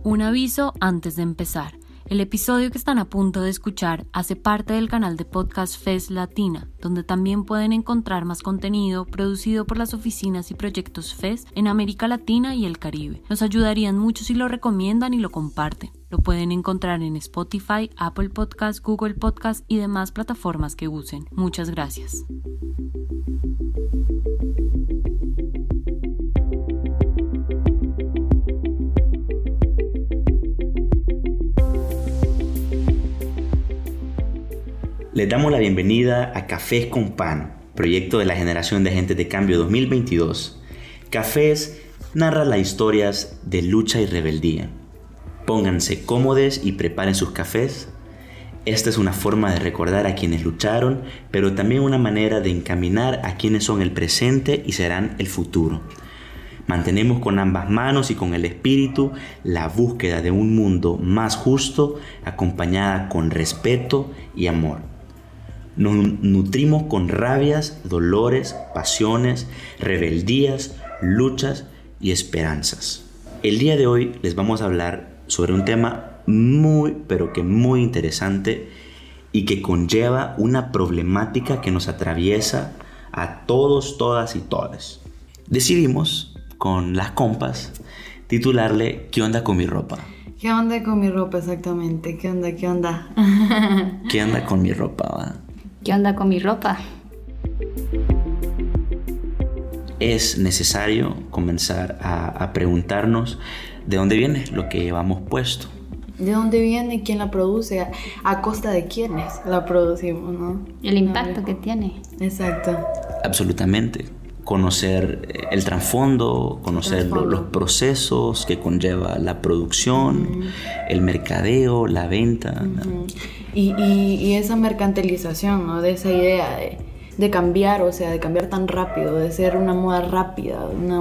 Un aviso antes de empezar. El episodio que están a punto de escuchar hace parte del canal de podcast FES Latina, donde también pueden encontrar más contenido producido por las oficinas y proyectos FES en América Latina y el Caribe. Nos ayudarían mucho si lo recomiendan y lo comparten. Lo pueden encontrar en Spotify, Apple Podcast, Google Podcast y demás plataformas que usen. Muchas gracias. Les damos la bienvenida a Cafés con Pan, proyecto de la Generación de Agentes de Cambio 2022. Cafés narra las historias de lucha y rebeldía. Pónganse cómodos y preparen sus cafés. Esta es una forma de recordar a quienes lucharon, pero también una manera de encaminar a quienes son el presente y serán el futuro. Mantenemos con ambas manos y con el espíritu la búsqueda de un mundo más justo, acompañada con respeto y amor. Nos nutrimos con rabias, dolores, pasiones, rebeldías, luchas y esperanzas. El día de hoy les vamos a hablar sobre un tema muy interesante y que conlleva una problemática que nos atraviesa a todos, todas y todes. Decidimos, con las compas, titularle ¿Qué onda con mi ropa? ¿Qué onda con mi ropa exactamente? ¿Qué onda? ¿Qué onda con mi ropa? ¿Va? ¿Qué onda con mi ropa? Es necesario comenzar a preguntarnos de dónde viene lo que llevamos puesto. ¿De dónde viene? ¿Quién la produce? ¿A costa de quiénes la producimos, no? El impacto que tiene. Exacto. Absolutamente. Conocer el trasfondo, conocer los procesos que conlleva la producción, el mercadeo, la venta. Y esa mercantilización, ¿no? De esa idea de cambiar, o sea, de cambiar tan rápido, de ser una moda rápida,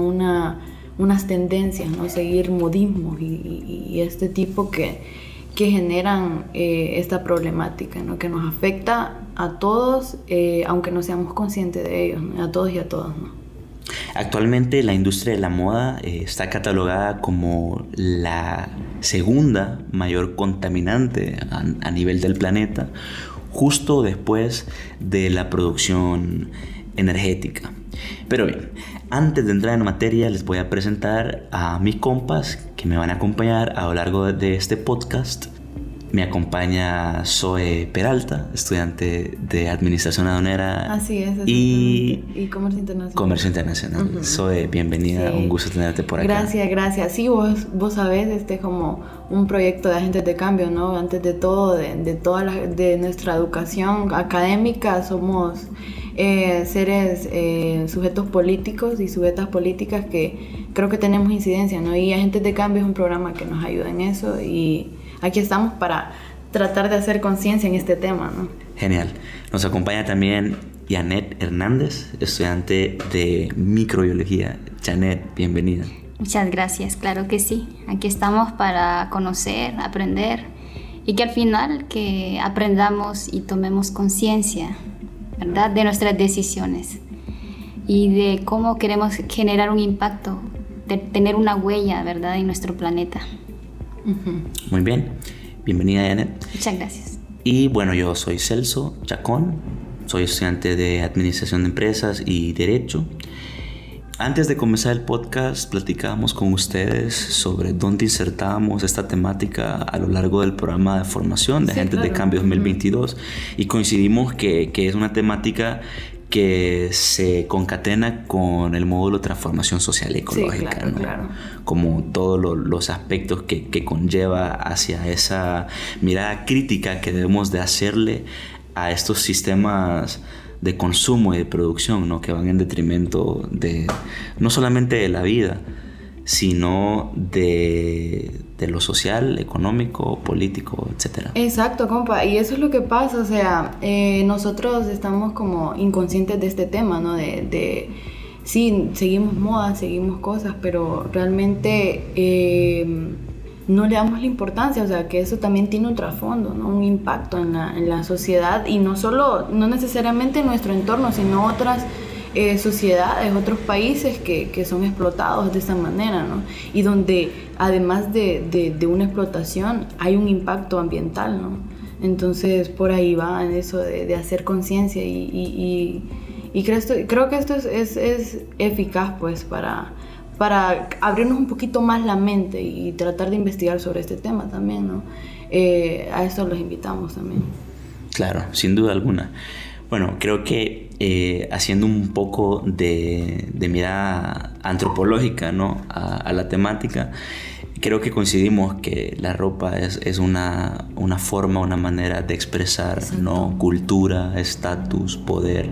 unas tendencias, ¿no? Seguir modismos y este tipo que generan esta problemática, ¿no? Que nos afecta a todos, aunque no seamos conscientes de ellos, ¿no? A todos y a todas, ¿no? Actualmente la industria de la moda está catalogada como la segunda mayor contaminante a nivel del planeta, justo después de la producción energética. Pero bien, antes de entrar en materia les voy a presentar a mis compas que me van a acompañar a lo largo de este podcast. Me acompaña Zoe Peralta, estudiante de Administración Aduanera. Así es, y Comercio Internacional. Comercio Internacional. Zoe, bienvenida, sí. Un gusto tenerte por acá. Gracias. Sí, vos sabés, este es como un proyecto de agentes de cambio, ¿no? Antes de todo, de nuestra educación académica, somos seres, sujetos políticos y sujetas políticas que creo que tenemos incidencia, ¿no? Y Agentes de Cambio es un programa que nos ayuda en eso y aquí estamos para tratar de hacer conciencia en este tema, ¿no? Genial. Nos acompaña también Janet Hernández, estudiante de microbiología. Janet, bienvenida. Muchas gracias, claro que sí. Aquí estamos para conocer, aprender y que al final que aprendamos y tomemos conciencia, ¿verdad? De nuestras decisiones y de cómo queremos generar un impacto, de tener una huella, ¿verdad? En nuestro planeta. Muy bien, bienvenida Janet. Muchas gracias. Y bueno, yo soy Celso Chacón, soy estudiante de Administración de Empresas y Derecho. Antes de comenzar el podcast platicábamos con ustedes sobre dónde insertábamos esta temática a lo largo del programa de formación de Agentes de Cambio 2022 y coincidimos que es una temática que se concatena con el módulo de transformación social y ecológica, sí, claro, ¿no? Claro. Como todos los aspectos que conlleva hacia esa mirada crítica que debemos de hacerle a estos sistemas de consumo y de producción, ¿no? Que van en detrimento de no solamente de la vida, sino de lo social, económico, político, etc. Exacto, compa, y eso es lo que pasa, o sea, nosotros estamos como inconscientes de este tema, ¿no? Sí, seguimos modas, seguimos cosas, pero realmente no le damos la importancia, o sea, que eso también tiene un trasfondo, ¿no? Un impacto en la sociedad, y no necesariamente en nuestro entorno, sino otras sociedades, otros países que son explotados de esa manera, ¿no? Y donde además de una explotación hay un impacto ambiental, ¿no? Entonces por ahí va en eso de hacer conciencia y creo que esto es eficaz pues para abrirnos un poquito más la mente y tratar de investigar sobre este tema también, ¿no? A esto los invitamos también. Claro, sin duda alguna. Bueno, creo que haciendo un poco de mirada antropológica, ¿no? a la temática, creo que coincidimos que la ropa es una forma, una manera de expresar, ¿no? Cultura, estatus, poder.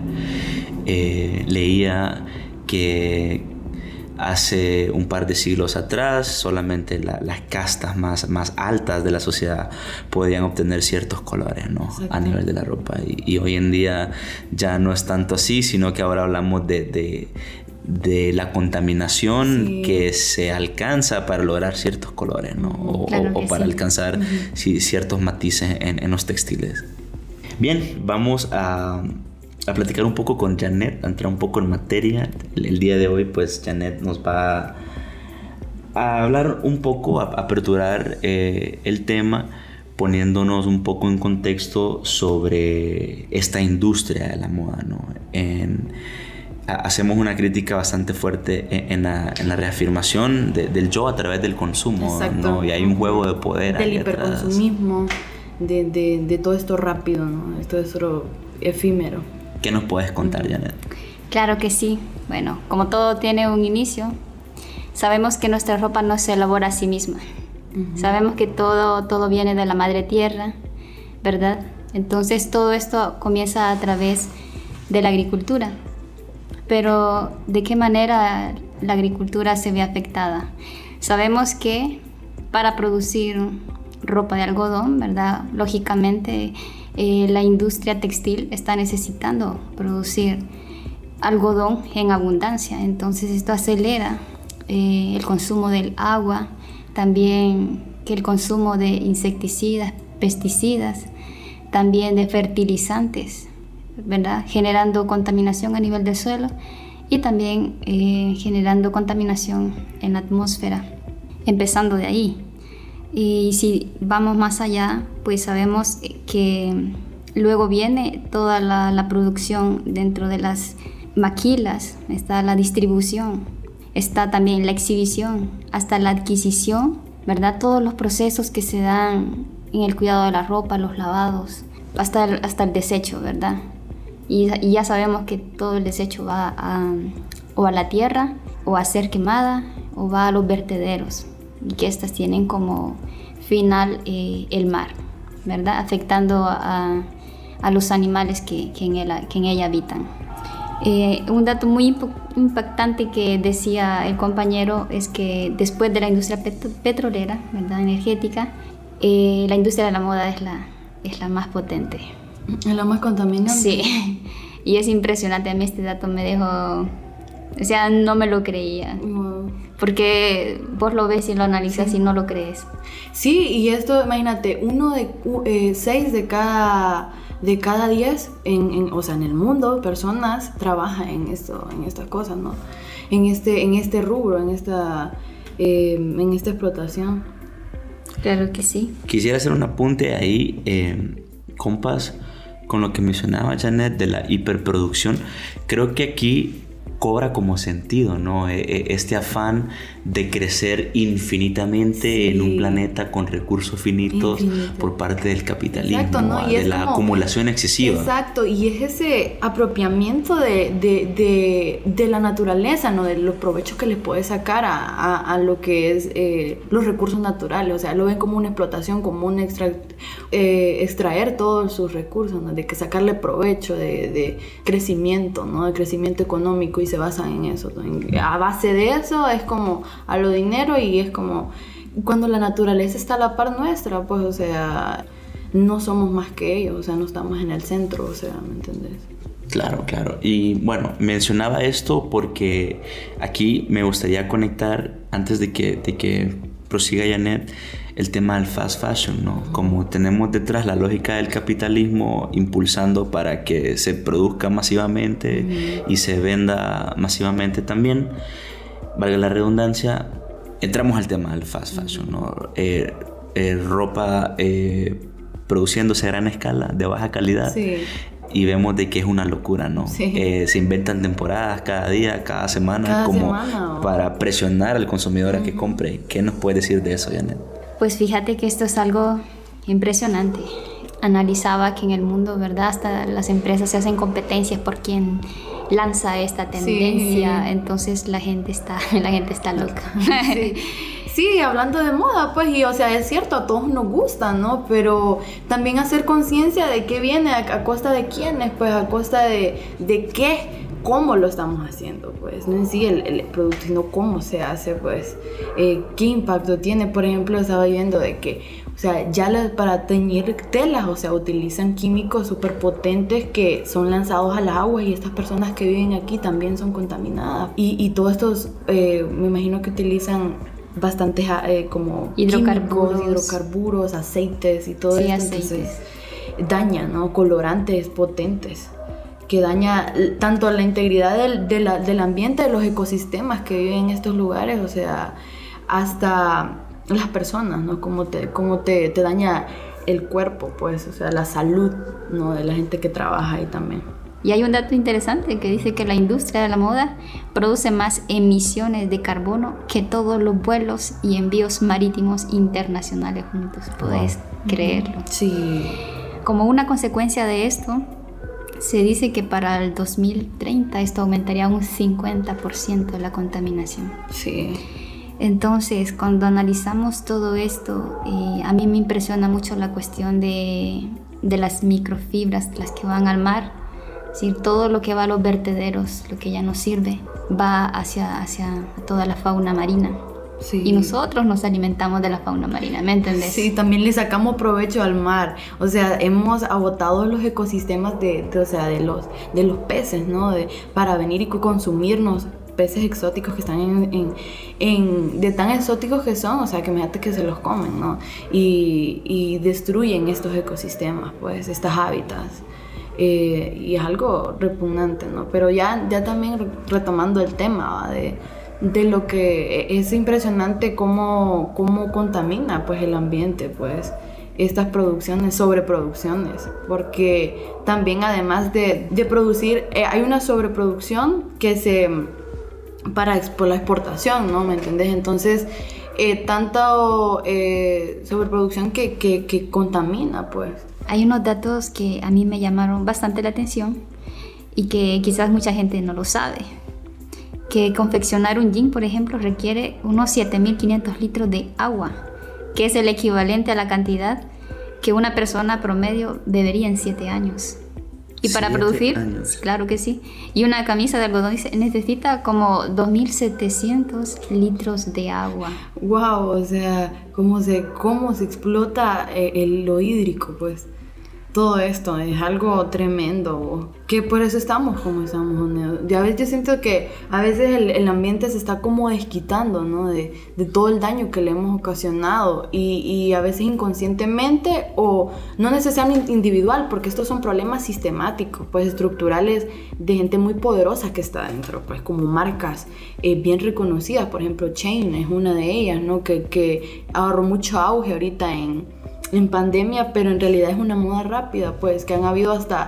Leía que hace un par de siglos atrás solamente las castas más altas de la sociedad podían obtener ciertos colores, ¿no? A nivel de la ropa, y hoy en día ya no es tanto así, sino que ahora hablamos de la contaminación que se alcanza para lograr ciertos colores, ¿no? O para alcanzar ciertos matices en los textiles. Bien, vamos a platicar un poco con Janet, a entrar un poco en materia. El día de hoy, pues, Janet nos va a hablar un poco, a aperturar el tema, poniéndonos un poco en contexto sobre esta industria de la moda, ¿no? Hacemos una crítica bastante fuerte en la reafirmación del yo a través del consumo, ¿no? Y hay un juego de poder del hiperconsumismo, de todo esto rápido, ¿no? Todo esto efímero. ¿Qué nos puedes contar, Janet? Claro que sí. Bueno, como todo tiene un inicio, sabemos que nuestra ropa no se elabora a sí misma. Sabemos que todo viene de la madre tierra, ¿verdad? Entonces todo esto comienza a través de la agricultura. Pero ¿de qué manera la agricultura se ve afectada? Sabemos que para producir ropa de algodón, ¿verdad? Lógicamente la industria textil está necesitando producir algodón en abundancia. Entonces esto acelera el consumo del agua, también que el consumo de insecticidas, pesticidas, también de fertilizantes, ¿verdad? Generando contaminación a nivel del suelo y también generando contaminación en la atmósfera, empezando de ahí. Y si vamos más allá, pues sabemos que luego viene toda la producción dentro de las maquilas, está la distribución, está también la exhibición, hasta la adquisición, ¿verdad? Todos los procesos que se dan en el cuidado de la ropa, los lavados, hasta el desecho, ¿verdad? Y ya sabemos que todo el desecho va o a la tierra, o a ser quemada, o va a los vertederos, y que estas tienen como final el mar, ¿verdad? Afectando a los animales que en ella habitan. Un dato muy impactante que decía el compañero es que después de la industria petrolera, ¿verdad? Energética, la industria de la moda es la más potente. ¿Es la más contaminante? Sí, y es impresionante. A mí este dato me dejó... O sea, no me lo creía. Wow. Porque vos lo ves y lo analizas y no lo crees. Sí, y esto, imagínate, 6 de cada 10 o sea, en el mundo, personas trabajan en estas cosas, ¿no? En este rubro, en esta explotación. Claro que sí. Quisiera hacer un apunte ahí, compas, con lo que mencionaba Janet de la hiperproducción. Creo que aquí cobra como sentido, ¿no? Este afán de crecer infinitamente en un planeta con recursos finitos por parte del capitalismo. Exacto, ¿no? Y de la acumulación excesiva. Exacto, y es ese apropiamiento de la naturaleza, ¿no? De los provechos que les puede sacar a lo que es los recursos naturales. O sea, lo ven como una explotación, como un extraer todos sus recursos, ¿no? De que sacarle provecho, de crecimiento, ¿no? De crecimiento económico, y se basan en eso, ¿no? A base de eso es como a lo dinero, y es como cuando la naturaleza está a la par nuestra, pues, o sea, no somos más que ellos, o sea, no estamos en el centro, o sea, ¿me entendés? Claro, claro. Y bueno, mencionaba esto porque aquí me gustaría conectar, antes de que prosiga Janet, el tema del fast fashion, ¿no? Como tenemos detrás la lógica del capitalismo impulsando para que se produzca masivamente y se venda masivamente también, valga la redundancia, entramos al tema del fast fashion, ¿no? Ropa produciéndose a gran escala, de baja calidad. Sí. Y vemos de que es una locura, ¿no? Sí. Se inventan temporadas cada día, cada semana, para presionar al consumidor a que compre. ¿Qué nos puede decir de eso, Janet? Pues fíjate que esto es algo impresionante. Analizaba que en el mundo, ¿verdad? Hasta las empresas se hacen competencias por quien lanza esta tendencia. Sí. Entonces la gente está loca. Sí. Sí, hablando de moda, pues, y o sea, es cierto, a todos nos gusta, ¿no? Pero también hacer conciencia de qué viene, a costa de quiénes, pues, a costa de qué, cómo lo estamos haciendo, pues, no en sí el producto, sino cómo se hace, pues, qué impacto tiene. Por ejemplo, estaba viendo de que, o sea, ya para teñir telas, o sea, utilizan químicos súper potentes que son lanzados al agua y estas personas que viven aquí también son contaminadas. Y todos estos, me imagino que utilizan bastantes como hidrocarburos, aceites y todo esto. Entonces daña, ¿no? Colorantes potentes que daña tanto la integridad del ambiente, de los ecosistemas que viven en estos lugares, o sea, hasta las personas, ¿no? Como te daña el cuerpo, pues, o sea, la salud, ¿no? De la gente que trabaja ahí también. Y hay un dato interesante que dice que la industria de la moda produce más emisiones de carbono que todos los vuelos y envíos marítimos internacionales juntos. ¿Podéis creerlo? Sí. Como una consecuencia de esto, se dice que para el 2030 esto aumentaría un 50% la contaminación. Sí. Entonces, cuando analizamos todo esto, a mí me impresiona mucho la cuestión de las microfibras, las que van al mar. Es decir, todo lo que va a los vertederos, lo que ya no sirve, va hacia toda la fauna marina. Sí. Y nosotros nos alimentamos de la fauna marina, ¿me entendés? Sí, también le sacamos provecho al mar. O sea, hemos agotado los ecosistemas de los peces, ¿no? Para venir y consumirnos peces exóticos que están de tan exóticos que son, o sea, que imagínate que se los comen, ¿no? Y destruyen estos ecosistemas, pues, estos hábitats. Y es algo repugnante, ¿no? Pero ya también retomando el tema, ¿va? De lo que es impresionante cómo contamina, pues, el ambiente, pues, estas producciones, sobreproducciones, porque también además de producir, hay una sobreproducción que por la exportación, ¿no? ¿Me entiendes? Entonces, tanta sobreproducción que contamina, pues. Hay unos datos que a mí me llamaron bastante la atención y que quizás mucha gente no lo sabe. Que confeccionar un jean, por ejemplo, requiere unos 7.500 litros de agua, que es el equivalente a la cantidad que una persona promedio bebería en 7 años. Y para producir, años. Claro que sí. Y una camisa de algodón necesita como 2.700 litros de agua. Wow, o sea, cómo se explota lo hídrico, pues. Todo esto es algo tremendo, que por eso estamos como estamos. Ya ves, yo siento que a veces el ambiente se está como desquitando, ¿no? De todo el daño que le hemos ocasionado y a veces inconscientemente o no necesariamente individual, porque estos son problemas sistemáticos, pues estructurales de gente muy poderosa que está dentro, pues como marcas bien reconocidas. Por ejemplo, Chain es una de ellas, ¿no? Que agarró mucho auge ahorita en pandemia, pero en realidad es una moda rápida, pues, que han habido hasta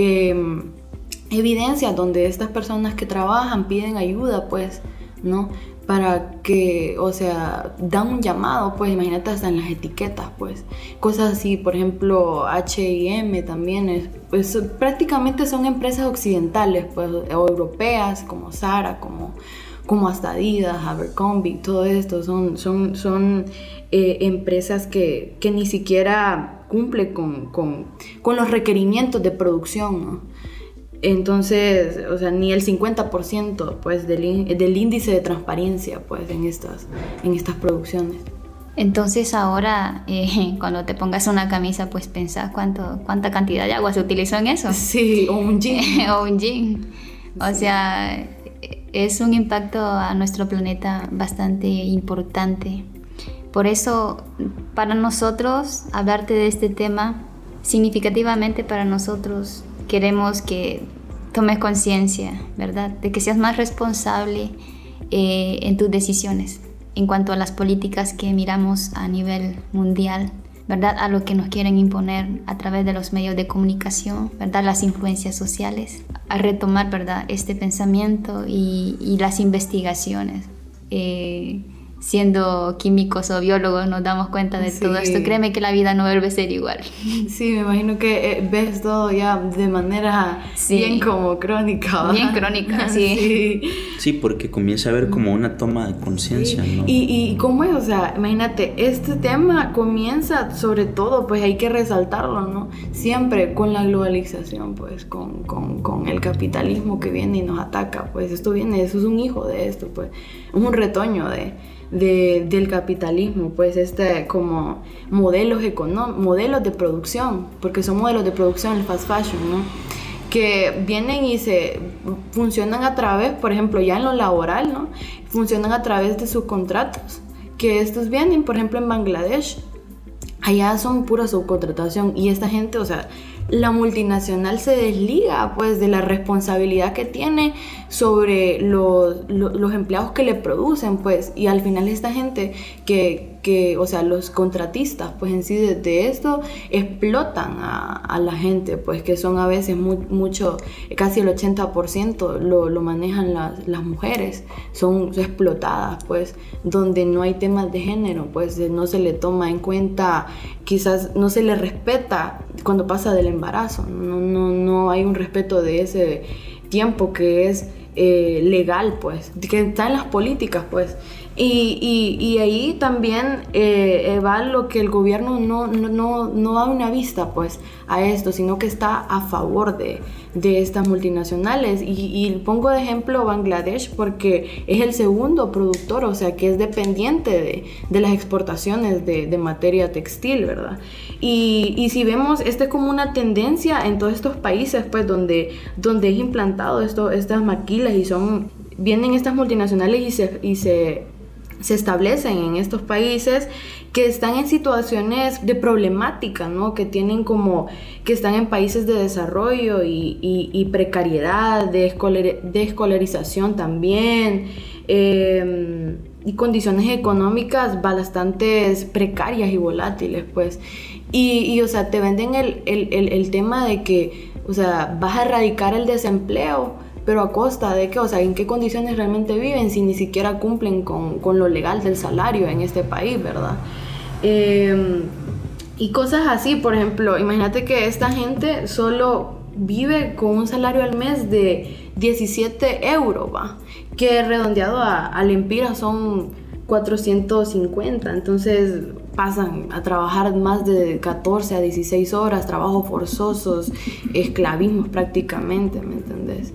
evidencias donde estas personas que trabajan piden ayuda, pues, ¿no? Para que, o sea, dan un llamado, pues, imagínate hasta en las etiquetas, pues, cosas así. Por ejemplo, H&M también pues, prácticamente son empresas occidentales, pues, o europeas, como Zara, como hasta Adidas, Abercrombie, todo esto son empresas que ni siquiera cumplen con los requerimientos de producción, ¿no? Entonces, o sea, ni el 50% pues, del índice de transparencia, pues, en estas producciones. Entonces ahora, cuando te pongas una camisa, pues pensás cuánta cantidad de agua se utilizó en eso. Sí, o un jean. O un jean. O sea, es un impacto a nuestro planeta bastante importante. Por eso, para nosotros, hablarte de este tema, significativamente para nosotros, queremos que tomes conciencia, ¿verdad? De que seas más responsable en tus decisiones en cuanto a las políticas que miramos a nivel mundial, ¿verdad? A lo que nos quieren imponer a través de los medios de comunicación, ¿verdad? Las influencias sociales, a retomar, ¿verdad? Este pensamiento y las investigaciones. Siendo químicos o biólogos nos damos cuenta de todo esto. Créeme que la vida no vuelve a ser igual. Sí, me imagino que ves todo ya de manera bien como crónica, ¿verdad? Bien crónica, sí. Sí, porque comienza a haber como una toma de conciencia, ¿no? Y cómo es, o sea, imagínate, este tema comienza sobre todo, pues hay que resaltarlo, ¿no? Siempre con la globalización, pues con el capitalismo que viene y nos ataca, pues eso es un hijo de esto, pues es un retoño del capitalismo, pues como modelos de producción, porque son modelos de producción el fast fashion, ¿no? Que vienen y funcionan a través, por ejemplo, ya en lo laboral, ¿no? Funcionan a través de sus contratos, que estos vienen, por ejemplo, en Bangladesh, allá son pura subcontratación, y esta gente, o sea, la multinacional se desliga pues de la responsabilidad que tiene sobre los empleados que le producen, pues, y al final esta gente que o sea, los contratistas pues en sí de esto explotan a la gente, pues, que son a veces mucho, casi el 80% lo manejan las mujeres, son explotadas, pues, donde no hay temas de género, pues no se le toma en cuenta, quizás no se le respeta cuando pasa del embarazo, no hay un respeto de ese tiempo que es legal, pues, que está en las políticas, pues. Y ahí también va lo que el gobierno no da una vista, pues, a esto, sino que está a favor de estas multinacionales. Y pongo de ejemplo Bangladesh porque es el segundo productor, o sea, que es dependiente de las exportaciones de materia textil, ¿verdad? Y si vemos, es como una tendencia en todos estos países, pues, donde es implantado estas maquilas y vienen estas multinacionales y se establecen en estos países que están en situaciones de problemática, ¿no? Que están en países de desarrollo y precariedad, de escolarización también, y condiciones económicas bastante precarias y volátiles, pues. Y o sea, te venden el tema de que, o sea, vas a erradicar el desempleo, pero a costa de qué, o sea, en qué condiciones realmente viven si ni siquiera cumplen con lo legal del salario en este país, ¿verdad? Y cosas así, por ejemplo, imagínate que esta gente solo vive con un salario al mes de 17 euros, ¿va? Que redondeado al empira son 450, entonces pasan a trabajar más de 14 a 16 horas, trabajos forzosos, esclavismos prácticamente, ¿me entendés?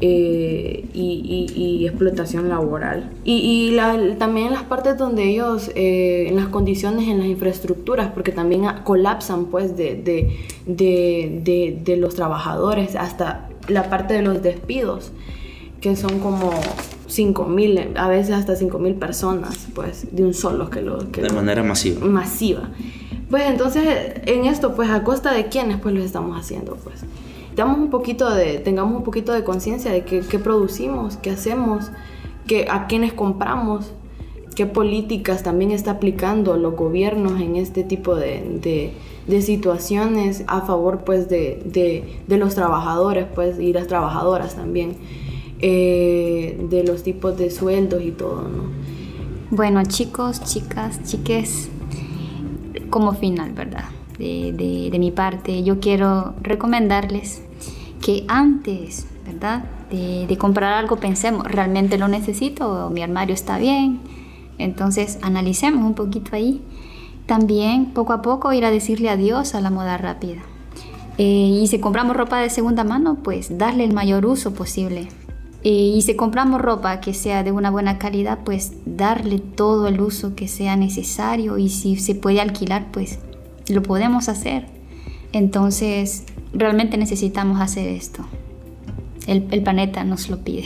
Y explotación laboral. Y también en las partes donde ellos, en las condiciones, en las infraestructuras, porque también colapsan pues de los trabajadores, hasta la parte de los despidos, que son como 5,000, a veces hasta 5,000 personas, pues, de un solo de manera masiva. Pues entonces, en esto, pues, ¿a costa de quiénes, pues, lo estamos haciendo? Pues, tengamos un poquito de conciencia de qué producimos, qué hacemos, a quiénes compramos, qué políticas también está aplicando los gobiernos en este tipo de situaciones a favor, pues, de los trabajadores, pues, y las trabajadoras también. De los tipos de sueldos y todo, ¿no? Bueno, chicos, chicas, chiques, como final, ¿verdad? De mi parte, yo quiero recomendarles que antes, ¿verdad? De comprar algo, pensemos, ¿realmente lo necesito? ¿Mi armario está bien? Entonces, analicemos un poquito ahí. También, poco a poco, ir a decirle adiós a la moda rápida. Y si compramos ropa de segunda mano, pues darle el mayor uso posible. Y si compramos ropa que sea de una buena calidad, pues darle todo el uso que sea necesario, y si se puede alquilar, pues lo podemos hacer. Entonces, realmente necesitamos hacer esto. El planeta nos lo pide.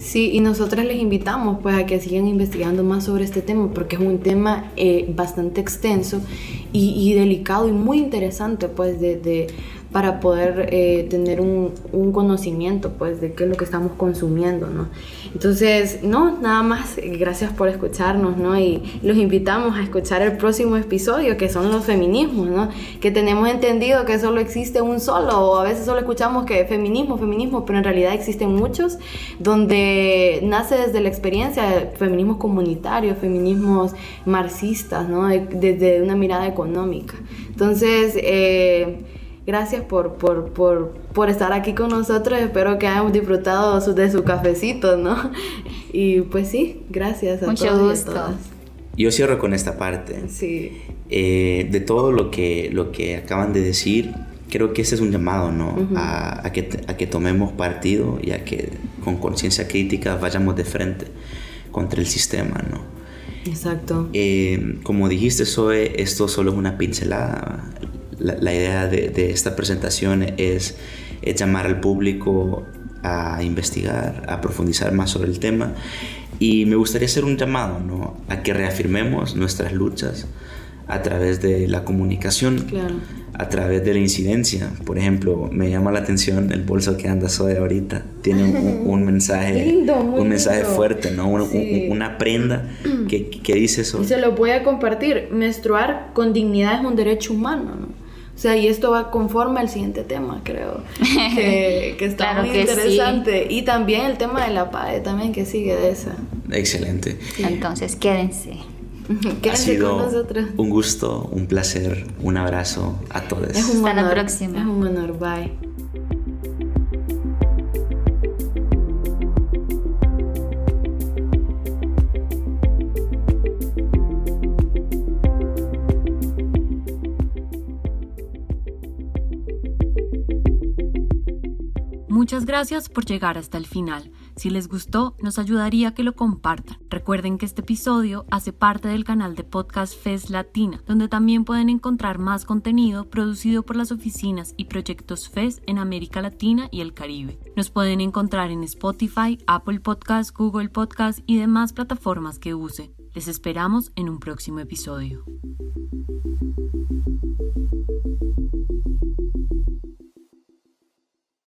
Sí, y nosotras les invitamos pues a que sigan investigando más sobre este tema, porque es un tema bastante extenso y delicado y muy interesante pues para poder tener un conocimiento pues de qué es lo que estamos consumiendo, ¿no? Entonces, no, nada más, gracias por escucharnos, ¿no? Y los invitamos a escuchar el próximo episodio, que son los feminismos, ¿no? Que tenemos entendido que solo existe un solo, o a veces solo escuchamos que feminismo, pero en realidad existen muchos, donde nace desde la experiencia feminismos comunitarios, feminismos marxistas, ¿no? Desde una mirada económica. Entonces, gracias por estar aquí con nosotros. Espero que hayamos disfrutado de su cafecito, ¿no? Y pues sí, gracias a mucho todos gusto. y a todas. Yo cierro con esta parte. Sí. De todo lo que acaban de decir, creo que ese es un llamado, ¿no? Uh-huh. a que tomemos partido y a que con conciencia crítica vayamos de frente contra el sistema, ¿no? Exacto. Como dijiste, Zoe, esto solo es una pincelada. La idea de esta presentación es llamar al público a investigar, a profundizar más sobre el tema, y me gustaría hacer un llamado, ¿no? A que reafirmemos nuestras luchas a través de la comunicación, Claro. a través de la incidencia. Por ejemplo, me llama la atención el bolso que anda Zoe ahorita. Tiene un mensaje, Lindo, muy un mensaje lindo. fuerte, ¿no? Sí. Una prenda que dice eso. Y se lo voy a compartir. Menstruar con dignidad es un derecho humano, ¿no? O sea, y esto va conforme al siguiente tema, creo, que está Claro muy que interesante. Sí. Y también el tema de la PAE, también que sigue de esa. Excelente. Entonces, quédense. Ha Quédense sido con nosotros. un gusto, un placer, un abrazo a todos. Es un Hasta la honor. próxima. Es un honor. Bye. Muchas gracias por llegar hasta el final. Si les gustó, nos ayudaría a que lo compartan. Recuerden que este episodio hace parte del canal de podcast FES Latina, donde también pueden encontrar más contenido producido por las oficinas y proyectos FES en América Latina y el Caribe. Nos pueden encontrar en Spotify, Apple Podcasts, Google Podcasts y demás plataformas que usen. Les esperamos en un próximo episodio.